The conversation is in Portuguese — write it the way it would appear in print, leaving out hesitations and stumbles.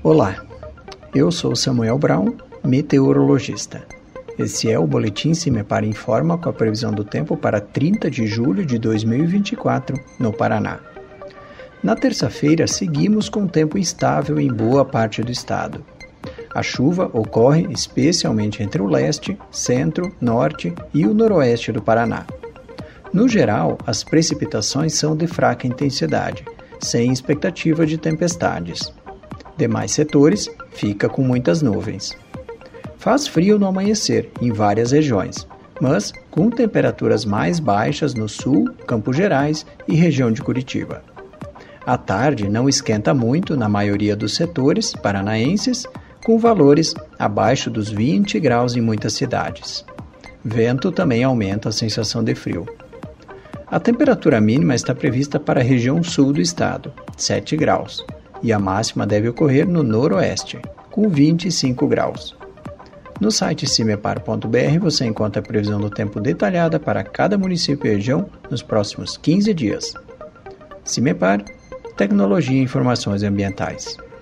Olá, eu sou Samuel Brown, meteorologista. Esse é o Boletim CIMEPAR Informa com a previsão do tempo para 30 de julho de 2024, no Paraná. Na terça-feira, seguimos com tempo instável em boa parte do estado. A chuva ocorre especialmente entre o leste, centro, norte e o noroeste do Paraná. No geral, as precipitações são de fraca intensidade, sem expectativa de tempestades. Demais setores fica com muitas nuvens. Faz frio no amanhecer em várias regiões, mas com temperaturas mais baixas no sul, Campos Gerais e região de Curitiba. À tarde não esquenta muito na maioria dos setores paranaenses, com valores abaixo dos 20 graus em muitas cidades. Vento também aumenta a sensação de frio. A temperatura mínima está prevista para a região sul do estado, 7 graus, e a máxima deve ocorrer no noroeste, com 25 graus. No site cimepar.br você encontra a previsão do tempo detalhada para cada município e região nos próximos 15 dias. CIMEPAR, Tecnologia e Informações Ambientais.